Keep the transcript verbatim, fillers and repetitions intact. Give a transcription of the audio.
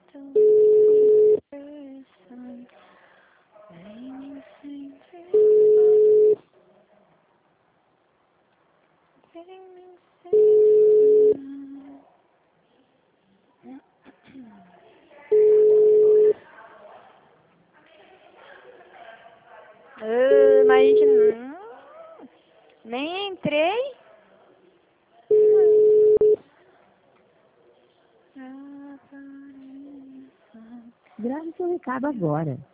Uh, mas a gente não... Nem entrei. Grave seu recado agora.